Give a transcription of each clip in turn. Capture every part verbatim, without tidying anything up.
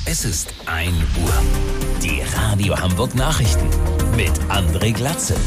Es ist ein Uhr. Die Radio Hamburg Nachrichten mit André Glatze.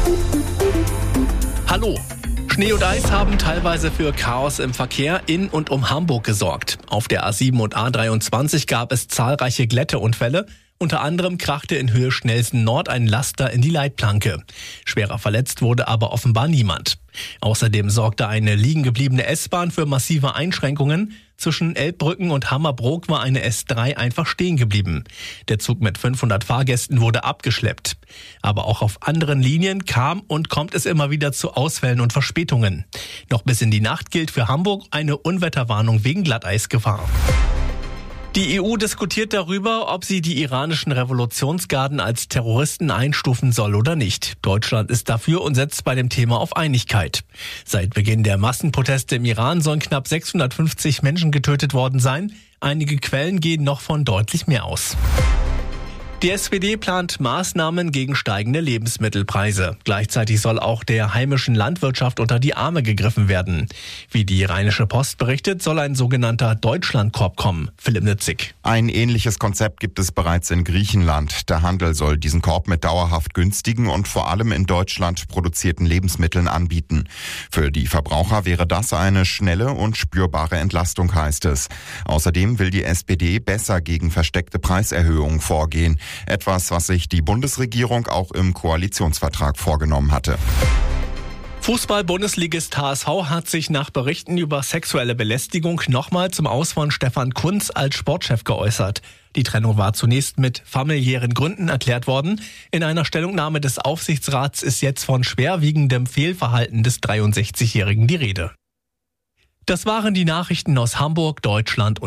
Hallo. Schnee und Eis haben teilweise für Chaos im Verkehr in und um Hamburg gesorgt. Auf der A sieben und A dreiundzwanzig gab es zahlreiche Glätteunfälle. Unter anderem krachte in Höhe Schnellsen Nord ein Laster in die Leitplanke. Schwerer verletzt wurde aber offenbar niemand. Außerdem sorgte eine liegen gebliebene S-Bahn für massive Einschränkungen. Zwischen Elbbrücken und Hammerbrook war eine S drei einfach stehen geblieben. Der Zug mit fünfhundert Fahrgästen wurde abgeschleppt. Aber auch auf anderen Linien kam und kommt es immer wieder zu Ausfällen und Verspätungen. Noch bis in die Nacht gilt für Hamburg eine Unwetterwarnung wegen Glatteisgefahr. Die E U diskutiert darüber, ob sie die iranischen Revolutionsgarden als Terroristen einstufen soll oder nicht. Deutschland ist dafür und setzt bei dem Thema auf Einigkeit. Seit Beginn der Massenproteste im Iran sollen knapp sechshundertfünfzig Menschen getötet worden sein. Einige Quellen gehen noch von deutlich mehr aus. Die S P D plant Maßnahmen gegen steigende Lebensmittelpreise. Gleichzeitig soll auch der heimischen Landwirtschaft unter die Arme gegriffen werden. Wie die Rheinische Post berichtet, soll ein sogenannter Deutschlandkorb kommen. Philipp Nitzig. Ein ähnliches Konzept gibt es bereits in Griechenland. Der Handel soll diesen Korb mit dauerhaft günstigen und vor allem in Deutschland produzierten Lebensmitteln anbieten. Für die Verbraucher wäre das eine schnelle und spürbare Entlastung, heißt es. Außerdem will die S P D besser gegen versteckte Preiserhöhungen vorgehen. Etwas, was sich die Bundesregierung auch im Koalitionsvertrag vorgenommen hatte. Fußball-Bundesligist H S V hat sich nach Berichten über sexuelle Belästigung nochmal zum Aus von Stefan Kuntz als Sportchef geäußert. Die Trennung war zunächst mit familiären Gründen erklärt worden. In einer Stellungnahme des Aufsichtsrats ist jetzt von schwerwiegendem Fehlverhalten des dreiundsechzigjährigen die Rede. Das waren die Nachrichten aus Hamburg, Deutschland und